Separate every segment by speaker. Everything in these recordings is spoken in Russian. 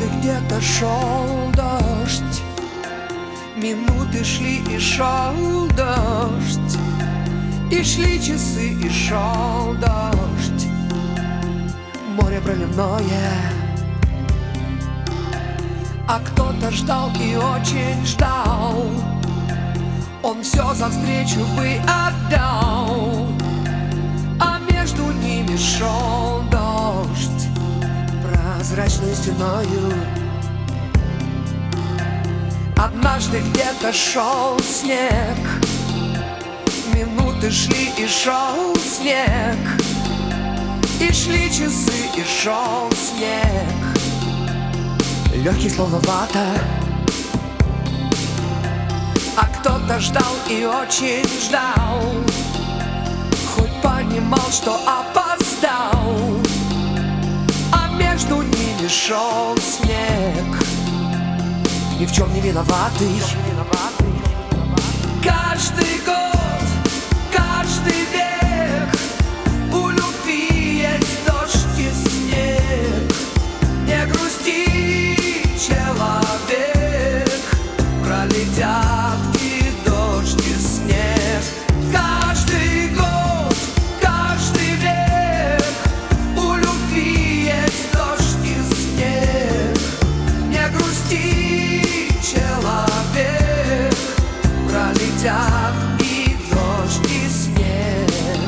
Speaker 1: Однажды где-то шел дождь, минуты шли и шел дождь, и шли часы и шел дождь. Море проливное, а кто-то ждал и очень ждал. Он все за встречу бы отдал, а между ними шел дождь прозрачной стеною. Однажды где-то шел снег, минуты шли и шел снег, и шли часы и шел снег, легкий словно вата. А кто-то ждал и очень ждал, хоть понимал, что опоздал, а между ними шел снег, ни в чем не виноватый. Каждый год, каждый век у любви есть дождь и снег. Не грусти, человек, пролетят и дождь и снег. Каждый год, каждый век у любви есть дождь и снег. Не грусти, человек, пролетят и дождь и снег.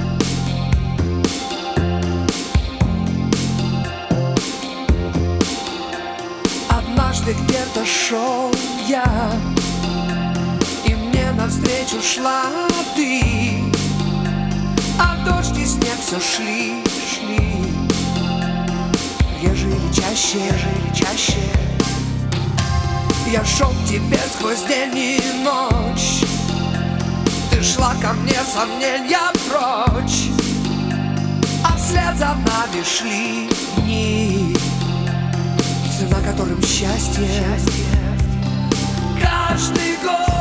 Speaker 1: Однажды где-то шел я, и мне навстречу шла ты, а дождь и снег все шли, шли, реже или чаще, реже или чаще. Я шел к тебе сквозь день и ночь, ты шла ко мне, сомнения прочь, а вслед за нами шли дни, цена которым счастье. Каждый год